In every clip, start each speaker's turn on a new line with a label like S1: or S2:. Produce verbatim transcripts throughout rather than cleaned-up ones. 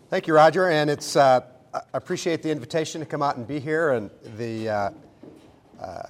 S1: Thank you, Roger, and it's uh, I appreciate the invitation to come out and be here. And the uh, uh,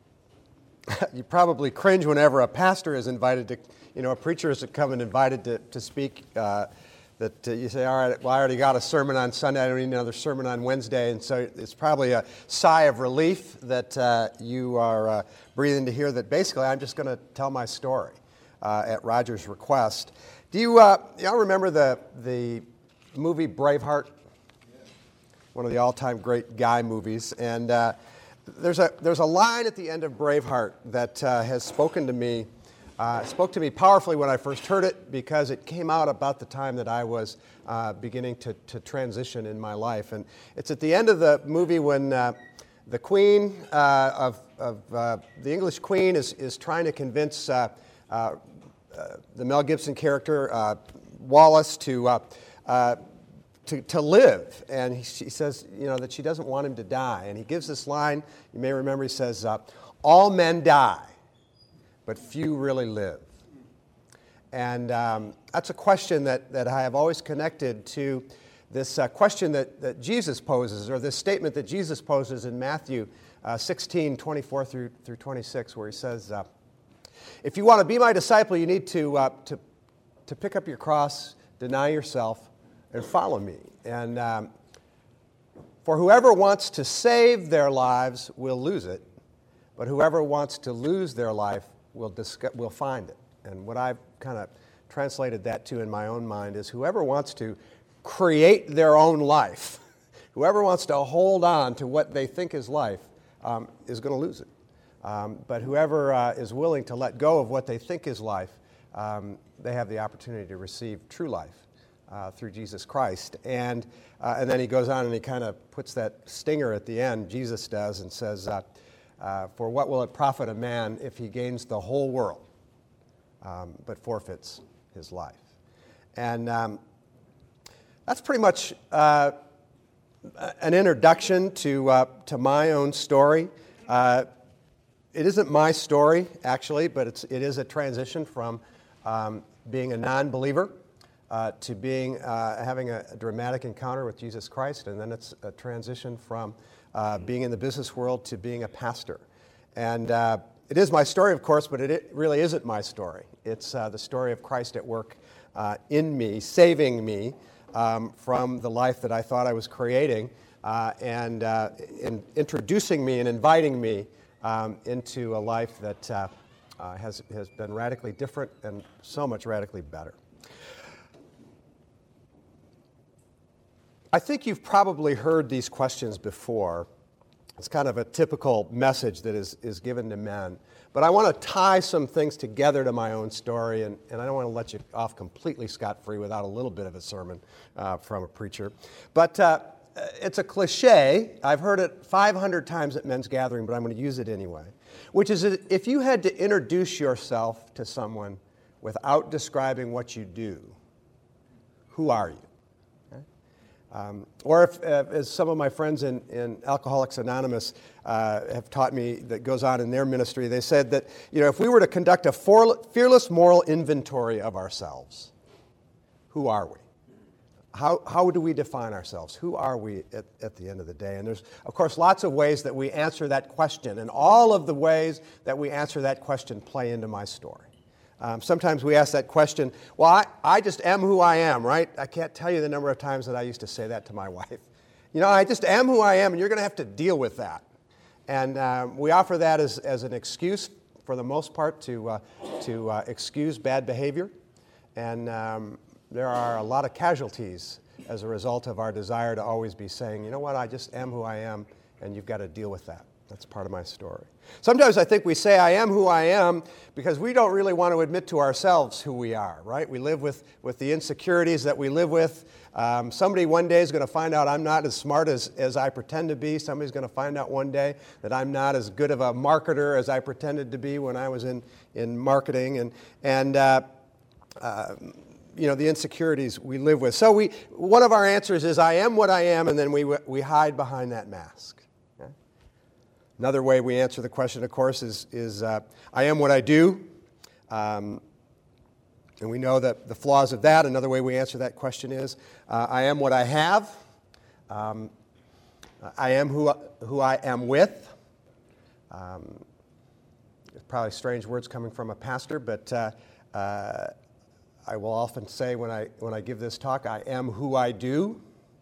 S1: you probably cringe whenever a pastor is invited to, you know, a preacher is to come and invited to to speak. Uh, that uh, you say, all right, well, I already got a sermon on Sunday. I don't need another sermon on Wednesday, and so it's probably a sigh of relief that uh, you are uh, breathing to hear that. Basically, I'm just going to tell my story uh, at Roger's request. Do you uh, y'all remember the the movie Braveheart? One of the all-time great guy movies, and uh, there's a there's a line at the end of Braveheart that uh, has spoken to me, uh, spoke to me powerfully when I first heard it, because it came out about the time that I was uh, beginning to, to transition in my life. And it's at the end of the movie when uh, the Queen uh, of, of uh, the English Queen is is trying to convince uh, uh, uh, the Mel Gibson character uh, Wallace to. Uh, uh, To, to live, and he, she says, you know, that she doesn't want him to die. And he gives this line, you may remember, he says, uh, all men die, but few really live. And um, that's a question that, that I have always connected to this uh, question that, that Jesus poses, or this statement that Jesus poses in Matthew uh, sixteen, twenty-four through, through twenty-six, where he says, uh, if you want to be my disciple, you need to, uh, to, to pick up your cross, deny yourself, and follow me. And um, for whoever wants to save their lives will lose it, but whoever wants to lose their life will disco- will find it. And what I've kind of translated that to in my own mind is whoever wants to create their own life, whoever wants to hold on to what they think is life, um, is going to lose it. Um, but whoever uh, is willing to let go of what they think is life, um, they have the opportunity to receive true life. Uh, through Jesus Christ. And uh, and then he goes on and he kind of puts that stinger at the end, Jesus does, and says, uh, uh, for what will it profit a man if he gains the whole world, um, but forfeits his life? And um, that's pretty much uh, an introduction to, uh, to my own story. Uh, it isn't my story, actually, but it's, it is a transition from um, being a non-believer Uh, to being uh, having a, a dramatic encounter with Jesus Christ, and then it's a transition from uh, being in the business world to being a pastor. And uh, it is my story, of course, but it, it really isn't my story. It's uh, the story of Christ at work uh, in me, saving me um, from the life that I thought I was creating, uh, and uh, in introducing me and inviting me um, into a life that uh, uh, has has been radically different and so much radically better. I think you've probably heard these questions before. It's kind of a typical message that is, is given to men. But I want to tie some things together to my own story, and, and I don't want to let you off completely scot-free without a little bit of a sermon uh, from a preacher. But uh, it's a cliche. I've heard it five hundred times at men's gathering, but I'm going to use it anyway, which is that if you had to introduce yourself to someone without describing what you do, who are you? Um, or if, uh, as some of my friends in, in Alcoholics Anonymous uh, have taught me that goes on in their ministry, they said that, you know, if we were to conduct a for, fearless moral inventory of ourselves, who are we? How, how do we define ourselves? Who are we at, at the end of the day? And there's, of course, lots of ways that we answer that question, and all of the ways that we answer that question play into my story. Um, sometimes we ask that question, well, I, I just am who I am, right? I can't tell you the number of times that I used to say that to my wife. You know, I just am who I am, and you're going to have to deal with that. And um, we offer that as, as an excuse, for the most part, to, uh, to uh, excuse bad behavior. And um, there are a lot of casualties as a result of our desire to always be saying, you know what, I just am who I am, and you've got to deal with that. That's part of my story. Sometimes I think we say I am who I am because we don't really want to admit to ourselves who we are, right? We live with, with the insecurities that we live with. Um, somebody one day is going to find out I'm not as smart as, as I pretend to be. Somebody's going to find out one day that I'm not as good of a marketer as I pretended to be when I was in, in marketing. And, and uh, uh, you know, the insecurities we live with. So we one of our answers is I am what I am, and then we, we hide behind that mask. Another way we answer the question, of course, is, is uh, I am what I do. Um, And we know that the flaws of that. Another way we answer that question is, uh, I am what I have. Um, I am who, who I am with. Um, it's probably strange words coming from a pastor, but uh, uh, I will often say when I, when I give this talk, I am who I do,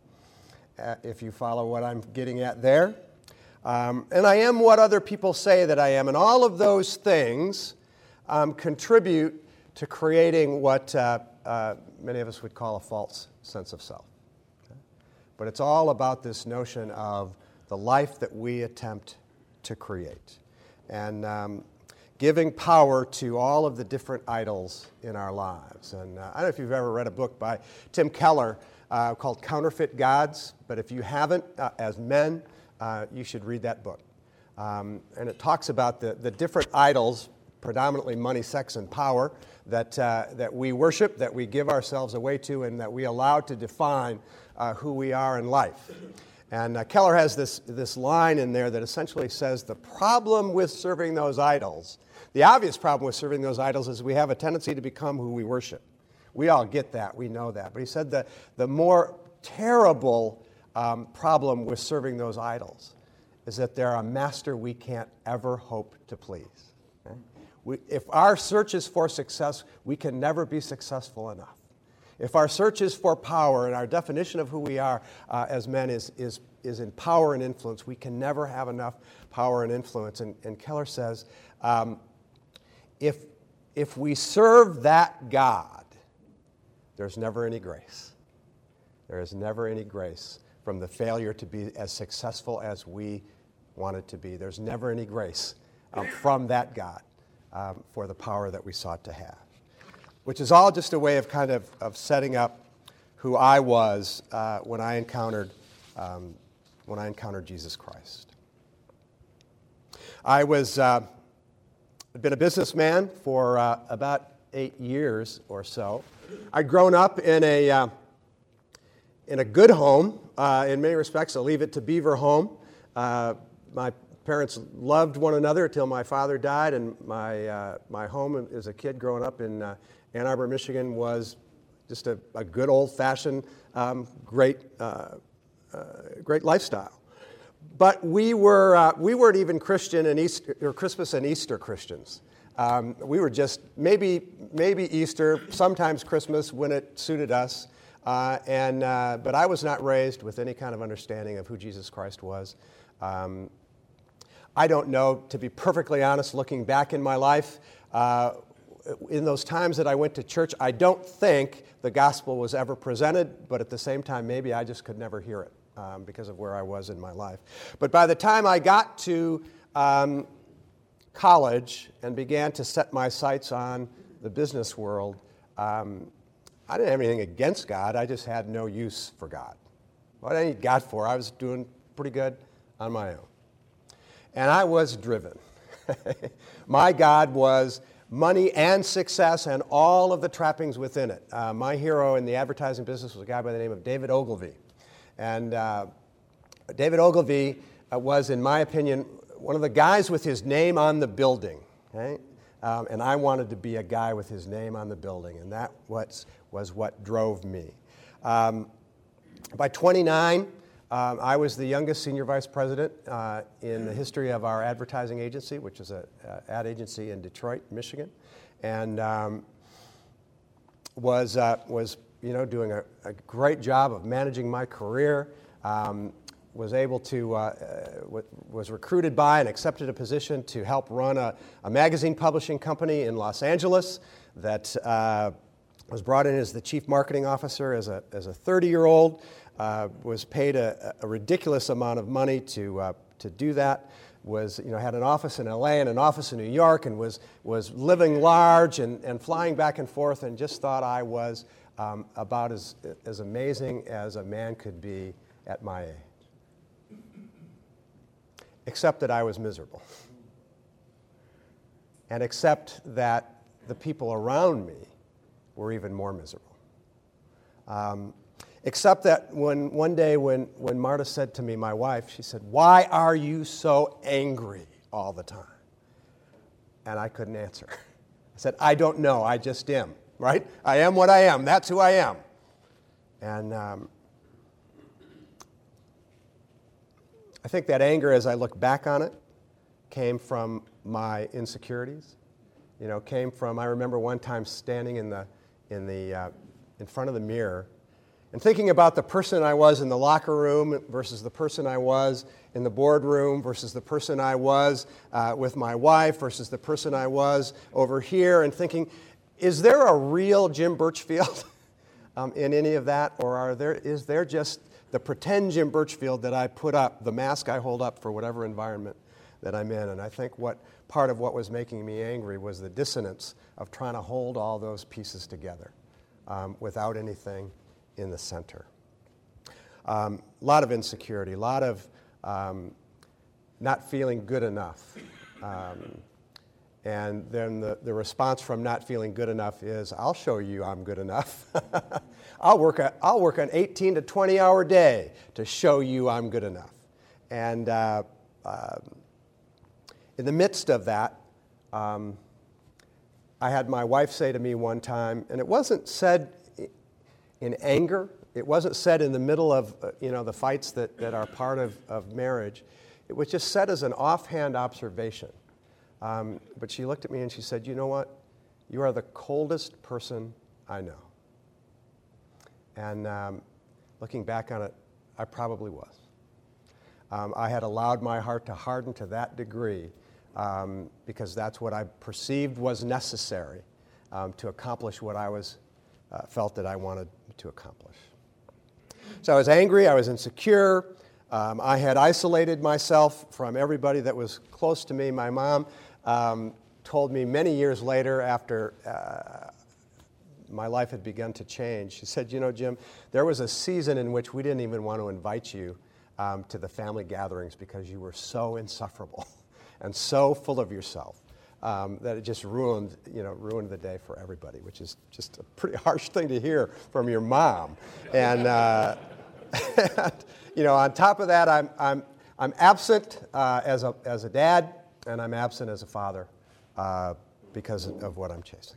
S1: uh, if you follow what I'm getting at there. Um, and I am what other people say that I am. And all of those things um, contribute to creating what uh, uh, many of us would call a false sense of self. Okay? But it's all about this notion of the life that we attempt to create. And um, giving power to all of the different idols in our lives. And uh, I don't know if you've ever read a book by Tim Keller uh, called Counterfeit Gods, but if you haven't, uh, as men, uh, you should read that book. Um, and it talks about the, the different idols, predominantly money, sex, and power, that, uh, that we worship, that we give ourselves away to, and that we allow to define uh, who we are in life. And uh, Keller has this, this line in there that essentially says the problem with serving those idols, the obvious problem with serving those idols is we have a tendency to become who we worship. We all get that. We know that. But he said that the more terrible um, problem with serving those idols is that they're a master we can't ever hope to please. Okay? We, if our search is for success, we can never be successful enough. If our search is for power and our definition of who we are uh, as men is, is, is in power and influence, we can never have enough power and influence. And, and Keller says, um, if, if we serve that God, there's never any grace. There is never any grace from the failure to be as successful as we want it to be. There's never any grace um, from that God um, for the power that we sought to have. Which is all just a way of kind of, of setting up who I was uh, when I encountered um, when I encountered Jesus Christ. I was uh, I'd been a businessman for uh, about eight years or so. I'd grown up in a uh, in a good home uh, in many respects. I'll leave it to Beaver home. Uh, my parents loved one another until my father died, and my uh, my home as a kid growing up in uh, Ann Arbor, Michigan, was just a, a good old-fashioned, um, great, uh, uh, great lifestyle. But we were uh, we weren't even Christian and Easter, or Christmas and Easter Christians. Um, we were just maybe maybe Easter, sometimes Christmas when it suited us. Uh, and uh, but I was not raised with any kind of understanding of who Jesus Christ was. Um, I don't know, to be perfectly honest, looking back in my life. Uh, In those times that I went to church, I don't think the gospel was ever presented, but at the same time, maybe I just could never hear it um, because of where I was in my life. But by the time I got to um, college and began to set my sights on the business world, um, I didn't have anything against God. I just had no use for God. What did I need God for? I was doing pretty good on my own. And I was driven. My God was money and success and all of the trappings within it. Uh, my hero in the advertising business was a guy by the name of David Ogilvy. And uh, David Ogilvy uh, was, in my opinion, one of the guys with his name on the building. Okay? Um, and I wanted to be a guy with his name on the building, and that was, was what drove me. Um, by twenty-nine, um, I was the youngest senior vice president uh, in the history of our advertising agency, which is an ad agency in Detroit, Michigan, and um, was, uh, was you know, doing a, a great job of managing my career. Um, was able to, uh, uh, was recruited by and accepted a position to help run a, a magazine publishing company in Los Angeles that uh, was brought in as the chief marketing officer as a as a thirty-year-old, uh, was paid a, a ridiculous amount of money to uh, to do that, was, you know, had an office in L A and an office in New York, and was was living large and, and flying back and forth, and just thought I was um, about as as amazing as a man could be at my age. Except that I was miserable. And except that the people around me were even more miserable. Um, except that when one day when, when Marta said to me, my wife, she said, "Why are you so angry all the time?" And I couldn't answer. I said, "I don't know, I just am." right? I am what I am. That's who I am. And um, I think that anger, as I look back on it, came from my insecurities. You know, came from, I remember one time standing in the, in the, uh, in front of the mirror and thinking about the person I was in the locker room versus the person I was in the boardroom versus the person I was uh, with my wife versus the person I was over here, and thinking, is there a real Jim Birchfield um, in any of that, or are there, is there just the pretend Jim Birchfield that I put up, the mask I hold up for whatever environment that I'm in? And I think what part of what was making me angry was the dissonance of trying to hold all those pieces together um, without anything in the center. A um, lot of insecurity, a lot of um, not feeling good enough. Um, and then the, the response from not feeling good enough is, I'll show you I'm good enough. I'll work a, I'll work an eighteen to twenty hour day to show you I'm good enough. And uh, uh, in the midst of that, um, I had my wife say to me one time, and it wasn't said in anger. It wasn't said in the middle of uh, you know the fights that, that are part of, of marriage. It was just said as an offhand observation. Um, but she looked at me and she said, you know what? You are the coldest person I know. And um, looking back on it, I probably was. Um, I had allowed my heart to harden to that degree um, because that's what I perceived was necessary um, to accomplish what I was uh, felt that I wanted to accomplish. So I was angry, I was insecure, um, I had isolated myself from everybody that was close to me. My mom um, told me many years later, after uh, my life had begun to change, she said, you know, Jim, there was a season in which we didn't even want to invite you um, to the family gatherings because you were so insufferable and so full of yourself. Um, that it just ruined, you know, ruined the day for everybody, which is just a pretty harsh thing to hear from your mom. And, uh, and you know, on top of that, I'm I'm I'm absent uh, as a as a dad, and I'm absent as a father uh, because of what I'm chasing.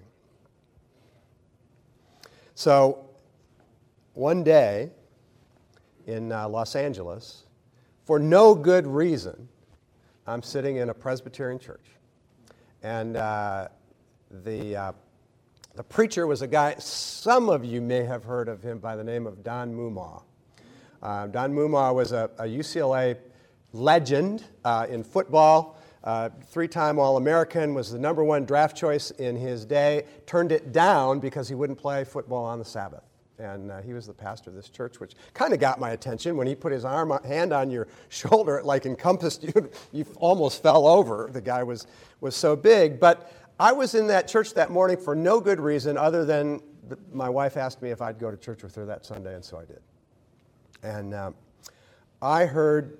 S1: So, one day in uh, Los Angeles, for no good reason, I'm sitting in a Presbyterian church. And uh, the, uh, the preacher was a guy, some of you may have heard of him by the name of Don Mumaw. Uh, Don Mumaw was a, a U C L A legend uh, in football, uh, three-time All-American, was the number one draft choice in his day, turned it down because he wouldn't play football on the Sabbath. And uh, he was the pastor of this church, which kind of got my attention. When he put his arm, hand on your shoulder, it like encompassed you. You almost fell over. The guy was, was so big. But I was in that church that morning for no good reason other than the, my wife asked me if I'd go to church with her that Sunday, and so I did. And um, I heard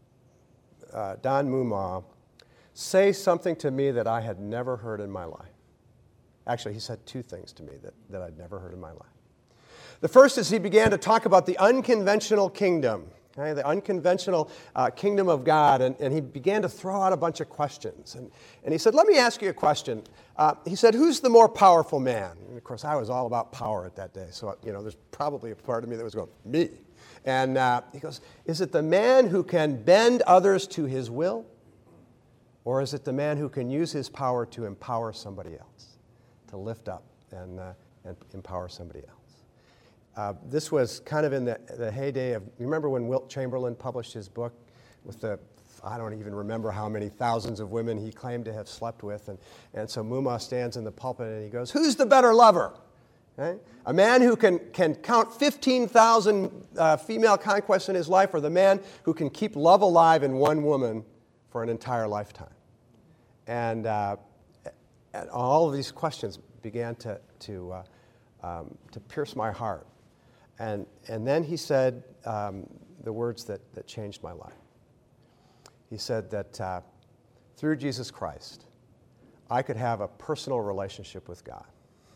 S1: uh, Don Mumaw say something to me that I had never heard in my life. Actually, he said two things to me that, that I'd never heard in my life. The first is he began to talk about the unconventional kingdom, okay, the unconventional uh, kingdom of God, and, and he began to throw out a bunch of questions. And, and he said, let me ask you a question. Uh, he said, who's the more powerful man? And of course, I was all about power at that day, so you know, there's probably a part of me that was going, me. And uh, he goes, is it the man who can bend others to his will, or is it the man who can use his power to empower somebody else, to lift up and, uh, and empower somebody else? Uh, this was kind of in the, the heyday of, you remember when Wilt Chamberlain published his book with the, I don't even remember how many thousands of women he claimed to have slept with. And, and so Mumaw stands in the pulpit and he goes, who's the better lover? Okay? A man who can, can count fifteen thousand uh, female conquests in his life, or the man who can keep love alive in one woman for an entire lifetime? And, uh, and all of these questions began to, to, uh, um, to pierce my heart. And, and then he said um, the words that, that changed my life. He said that uh, through Jesus Christ, I could have a personal relationship with God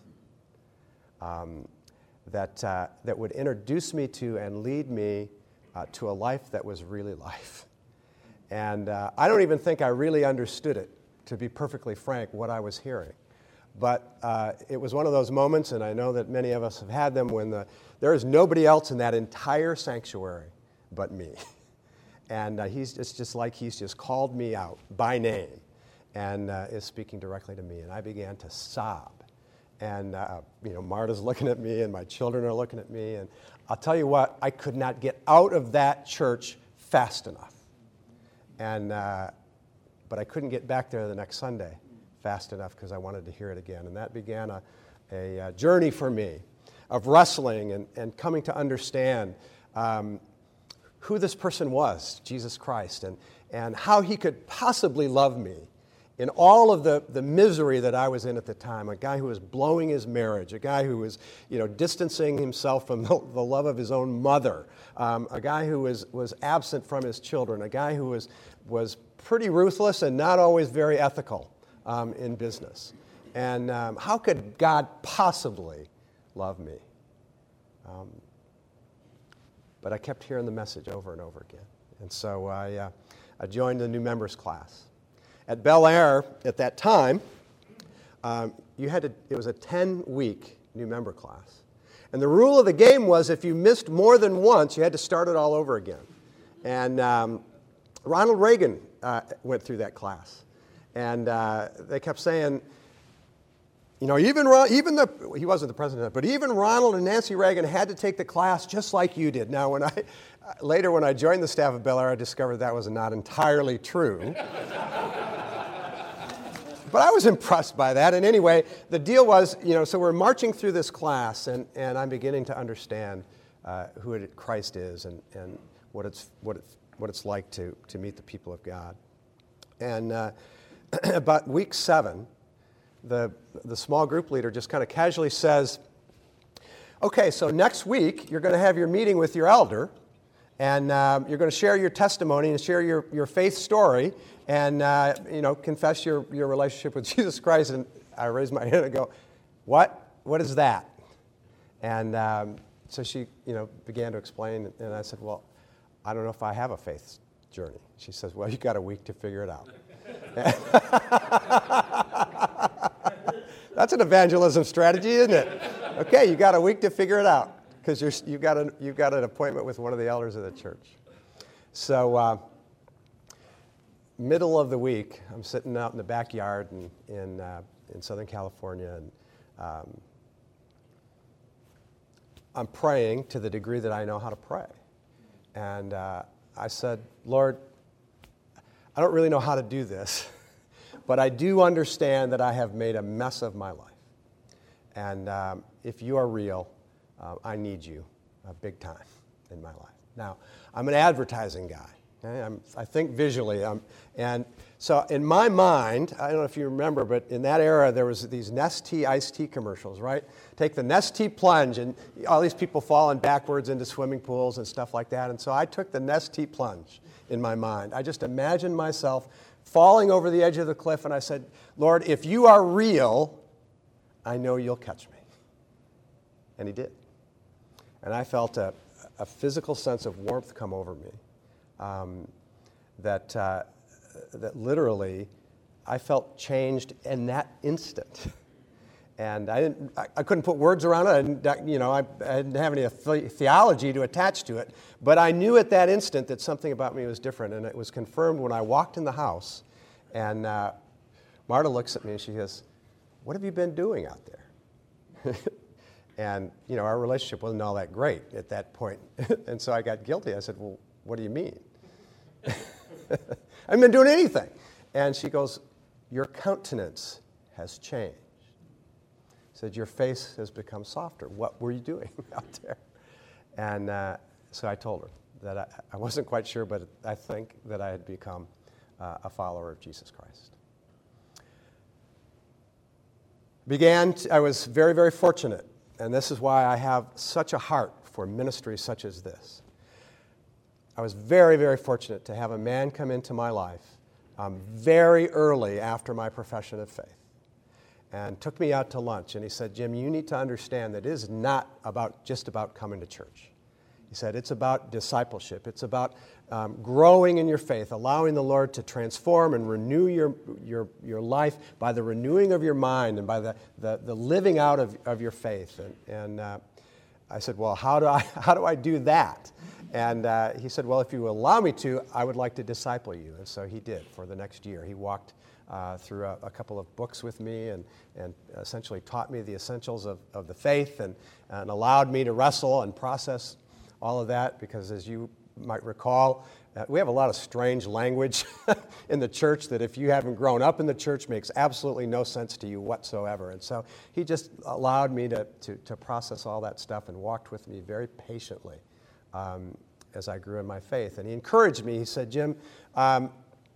S1: um, that, uh, that would introduce me to and lead me uh, to a life that was really life. And uh, I don't even think I really understood it, to be perfectly frank, what I was hearing. But uh, it was one of those moments, and I know that many of us have had them, when the, there is nobody else in that entire sanctuary but me. And uh, he's it's just like he's just called me out by name and uh, is speaking directly to me. And I began to sob. And, uh, you know, Marta's looking at me, and my children are looking at me. And I'll tell you what, I could not get out of that church fast enough. And, uh, but I couldn't get back there the next Sunday fast enough because I wanted to hear it again. And that began a, a, a journey for me of wrestling and, and coming to understand um, who this person was, Jesus Christ, and, and how he could possibly love me in all of the, the misery that I was in at the time. A guy who was blowing his marriage, a guy who was, you know, distancing himself from the, the love of his own mother, um, a guy who was, was absent from his children, a guy who was, was pretty ruthless and not always very ethical um, in business. And um, how could God possibly love me? Um, but I kept hearing the message over and over again. And so I, uh, I joined the new members class. At Bel Air, at that time, um, you had to, it was a ten-week new member class. And the rule of the game was if you missed more than once, you had to start it all over again. And um, Ronald Reagan uh, went through that class. And uh, they kept saying, you know, even, even the, he wasn't the president, but even Ronald and Nancy Reagan had to take the class just like you did. Now, when I, later when I joined the staff of Bel Air, I discovered that was not entirely true. But I was impressed by that. And anyway, the deal was, you know, so we're marching through this class, and, and I'm beginning to understand uh, who it, Christ is and, and what it's what it's what it's like to to meet the people of God. And uh, about week seven, the the small group leader just kind of casually says, "Okay, so next week you're going to have your meeting with your elder, and um, you're going to share your testimony and share your, your faith story, and uh, you know, confess your, your relationship with Jesus Christ." And I raised my hand and go, "What? What is that?" And um, so she, you know, began to explain, and I said, "Well, I don't know if I have a faith journey." She says, "Well, you got a week to figure it out." That's an evangelism strategy, isn't it? Okay, you got a week to figure it out because you're you got an you got an appointment with one of the elders of the church. So, uh, middle of the week, I'm sitting out in the backyard in in, uh, in Southern California, and um, I'm praying to the degree that I know how to pray. And uh, I said, "Lord, I don't really know how to do this, but I do understand that I have made a mess of my life. And um, if you are real, uh, I need you uh, big time in my life." Now, I'm an advertising guy. Okay? I'm, I think visually. Um, and so in my mind, I don't know if you remember, but in that era, there was these Nestea iced tea commercials, right? Take the Nestea plunge, and all these people falling backwards into swimming pools and stuff like that. And so I took the Nestea plunge in my mind. I just imagined myself falling over the edge of the cliff, and I said, "Lord, if you are real, I know you'll catch me." And he did. And I felt a, a physical sense of warmth come over me um, that, uh, that literally I felt changed in that instant. And I didn't, I, I couldn't put words around it. I didn't, you know, I, I didn't have any the- theology to attach to it. But I knew at that instant that something about me was different. And it was confirmed when I walked in the house. And uh, Marta looks at me and she goes, "What have you been doing out there?" And, you know, our relationship wasn't all that great at that point. And so I got guilty. I said, "Well, what do you mean?" I haven't been doing anything. And she goes, "Your countenance has changed." Said, "Your face has become softer. What were you doing out there?" And uh, so I told her that I, I wasn't quite sure, but I think that I had become uh, a follower of Jesus Christ. Began, to, I was very, very fortunate, and this is why I have such a heart for ministry such as this. I was very, very fortunate to have a man come into my life um, very early after my profession of faith, and took me out to lunch, and he said, "Jim, you need to understand that it is not about just about coming to church. He said, it's about discipleship. It's about um, growing in your faith, allowing the Lord to transform and renew your, your, your life by the renewing of your mind and by the, the, the living out of, of your faith. And, and uh, I said, well, how do I, how do I do that? And uh, he said, well, if you allow me to, I would like to disciple you. And so he did for the next year. He walked uh, through a, a couple of books with me and, and essentially taught me the essentials of, of the faith and, and allowed me to wrestle and process all of that, because as you might recall, uh, we have a lot of strange language in the church that if you haven't grown up in the church makes absolutely no sense to you whatsoever. And so he just allowed me to, to, to process all that stuff and walked with me very patiently um, as I grew in my faith. And he encouraged me. He said, Jim, um,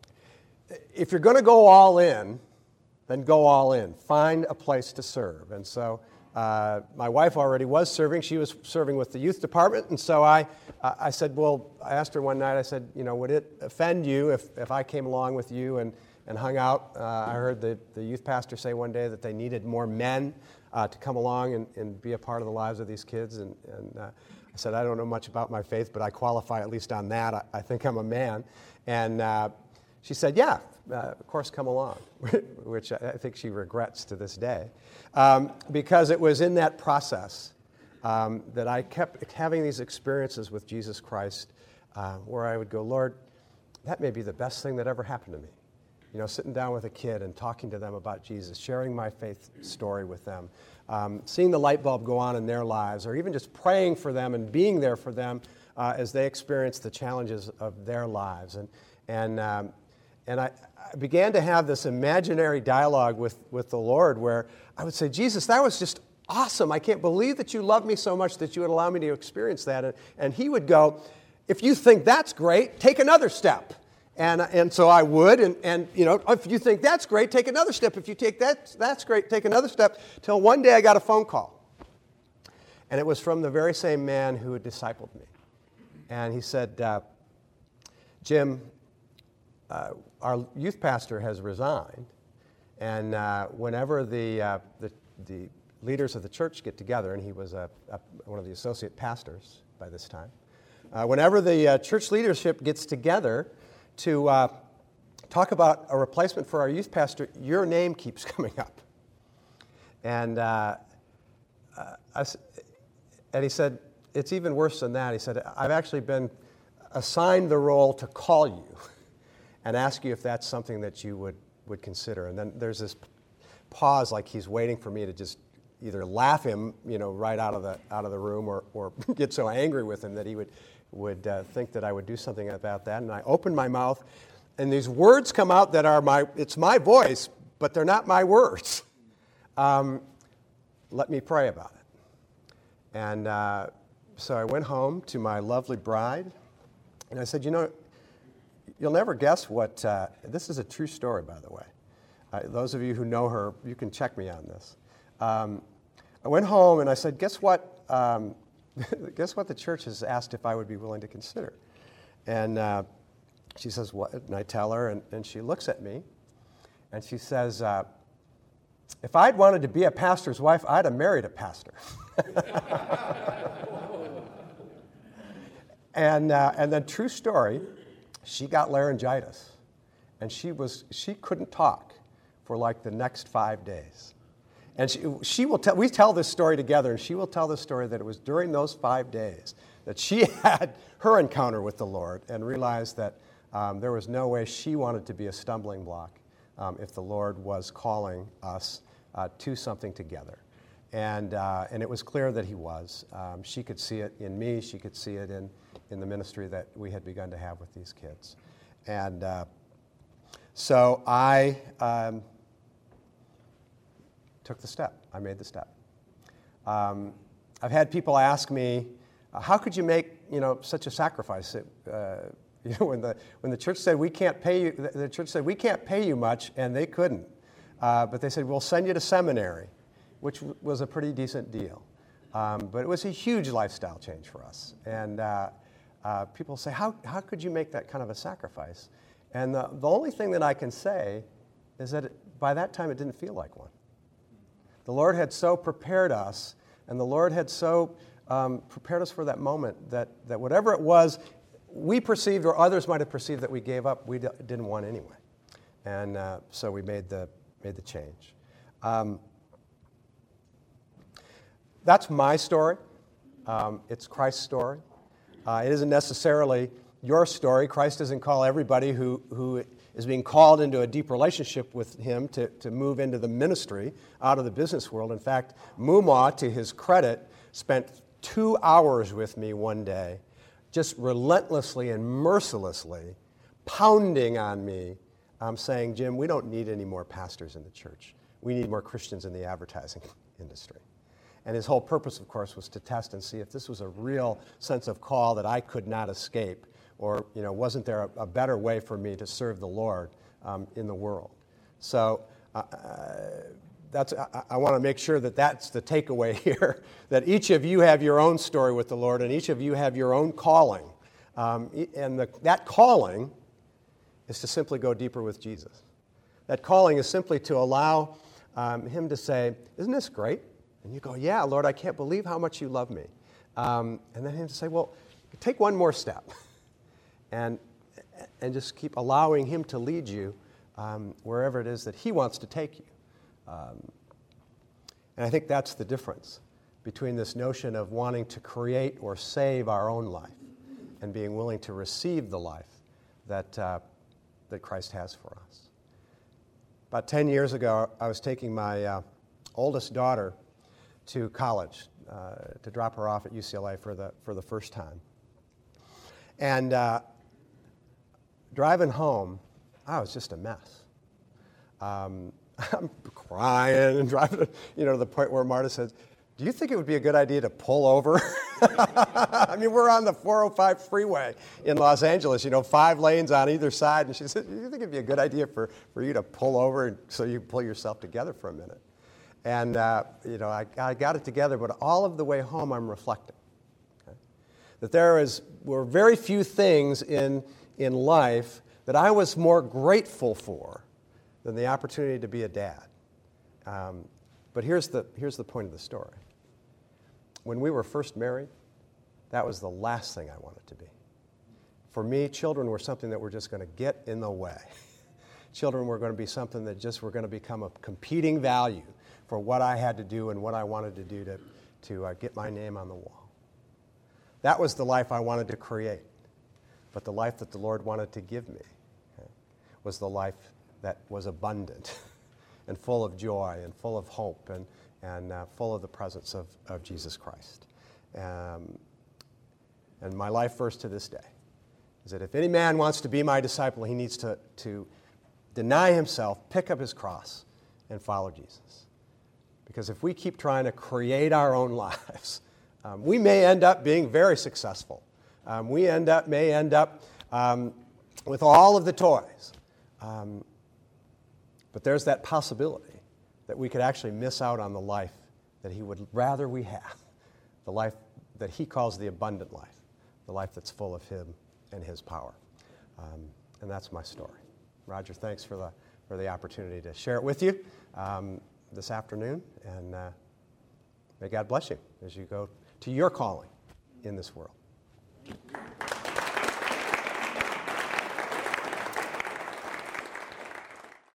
S1: if you're going to go all in, then go all in. Find a place to serve. And so Uh, my wife already was serving. She was serving with the youth department. And so I, uh, I said, well, I asked her one night, I said, you know, would it offend you if, if I came along with you and, and hung out? Uh, I heard the, the youth pastor say one day that they needed more men uh, to come along and, and be a part of the lives of these kids. And, and uh, I said, I don't know much about my faith, but I qualify at least on that. I, I think I'm a man. And uh, she said, yeah, uh, of course, come along, which I think she regrets to this day. Um, because it was in that process um, that I kept having these experiences with Jesus Christ uh, where I would go, Lord, that may be the best thing that ever happened to me. You know, sitting down with a kid and talking to them about Jesus, sharing my faith story with them, um, seeing the light bulb go on in their lives, or even just praying for them and being there for them uh, as they experience the challenges of their lives. And, and, um, and I, I began to have this imaginary dialogue with, with the Lord where I would say, Jesus, that was just awesome. I can't believe that you love me so much that you would allow me to experience that. And, and he would go, if you think that's great, take another step. And, and so I would, and, and you know, if you think that's great, take another step. If you take that, that's great, take another step. Till one day I got a phone call. And it was from the very same man who had discipled me. And he said, uh, Jim, uh, our youth pastor has resigned. And uh, whenever the, uh, the the leaders of the church get together, and he was a, a, one of the associate pastors by this time, uh, whenever the uh, church leadership gets together to uh, talk about a replacement for our youth pastor, your name keeps coming up. And uh, uh, I, and he said, it's even worse than that. He said, I've actually been assigned the role to call you and ask you if that's something that you would would consider. And then there's this pause, like he's waiting for me to just either laugh him, you know, right out of the out of the room, or or get so angry with him that he would would uh, think that I would do something about that. And I open my mouth, and these words come out that are my it's my voice, but they're not my words. Um, let me pray about it. And uh, so I went home to my lovely bride, and I said, you know, you'll never guess what, uh, this is a true story, by the way. Uh, those of you who know her, you can check me on this. Um, I went home and I said, guess what, um, guess what the church has asked if I would be willing to consider? And uh, she says, what? And I tell her, and, and she looks at me, and she says, uh, if I'd wanted to be a pastor's wife, I'd have married a pastor. and, uh, and then, true story, she got laryngitis, and she was she couldn't talk for like the next five days. And she she will tell we tell this story together, and she will tell this story that it was during those five days that she had her encounter with the Lord and realized that um, there was no way she wanted to be a stumbling block um, if the Lord was calling us uh, to something together. And uh, and it was clear that he was. Um, she could see it in me. She could see it in, in the ministry that we had begun to have with these kids. And uh, so I um, took the step. I made the step. Um, I've had people ask me, uh, how could you make, you know, such a sacrifice? It, uh, you know, when the when the church said we can't pay you, the, the church said we can't pay you much, and they couldn't. Uh, but they said we'll send you to seminary, which w- was a pretty decent deal. Um, but it was a huge lifestyle change for us. And uh, uh, people say, how how could you make that kind of a sacrifice? And the, the only thing that I can say is that it, by that time it didn't feel like one. The Lord had so prepared us, and the Lord had so um, prepared us for that moment that, that whatever it was we perceived or others might have perceived that we gave up, we d- didn't want anyway. And uh, so we made the, made the change. Um, that's my story. Um, it's Christ's story. Uh, it isn't necessarily your story. Christ doesn't call everybody who, who is being called into a deep relationship with him to, to move into the ministry out of the business world. In fact, Muma, to his credit, spent two hours with me one day, just relentlessly and mercilessly pounding on me, um, saying, Jim, we don't need any more pastors in the church. We need more Christians in the advertising industry. And his whole purpose, of course, was to test and see if this was a real sense of call that I could not escape, or, you know, wasn't there a, a better way for me to serve the Lord um, in the world. So uh, that's I, I want to make sure that that's the takeaway here, that each of you have your own story with the Lord, and each of you have your own calling. Um, and the, that calling is to simply go deeper with Jesus. That calling is simply to allow um, him to say, isn't this great? And you go, yeah, Lord, I can't believe how much you love me. Um, and then him to say, well, take one more step. And, and just keep allowing him to lead you um, wherever it is that he wants to take you. Um, and I think that's the difference between this notion of wanting to create or save our own life and being willing to receive the life that, uh, that Christ has for us. About ten years ago, I was taking my uh, oldest daughter to college uh, to drop her off at U C L A for the, for the first time. And uh, driving home, I was just a mess. Um, I'm crying and driving, you know, to the point where Marta says, do you think it would be a good idea to pull over? I mean, we're on the four oh five freeway in Los Angeles, you know, five lanes on either side. And she said, do you think it'd be a good idea for, for you to pull over and, so you pull yourself together for a minute? And, uh, you know, I, I got it together, but all of the way home I'm reflecting. Okay? That there is, were very few things in, in life that I was more grateful for than the opportunity to be a dad. Um, but here's the, here's the point of the story. When we were first married, that was the last thing I wanted to be. For me, children were something that were just going to get in the way. Children were going to be something that just were going to become a competing value for what I had to do and what I wanted to do to, to uh, get my name on the wall. That was the life I wanted to create. But the life that the Lord wanted to give me okay, was the life that was abundant and full of joy and full of hope and, and uh, full of the presence of, of Jesus Christ. Um, and my life verse to this day is that if any man wants to be my disciple, he needs to, to deny himself, pick up his cross, and follow Jesus. Because if we keep trying to create our own lives, um, we may end up being very successful. Um, we end up may end up um, with all of the toys. Um, but there's that possibility that we could actually miss out on the life that he would rather we have, the life that he calls the abundant life, the life that's full of him and his power. Um, and that's my story. Roger, thanks for the, for the opportunity to share it with you um, this afternoon, and uh, may God bless you as you go to your calling in this world.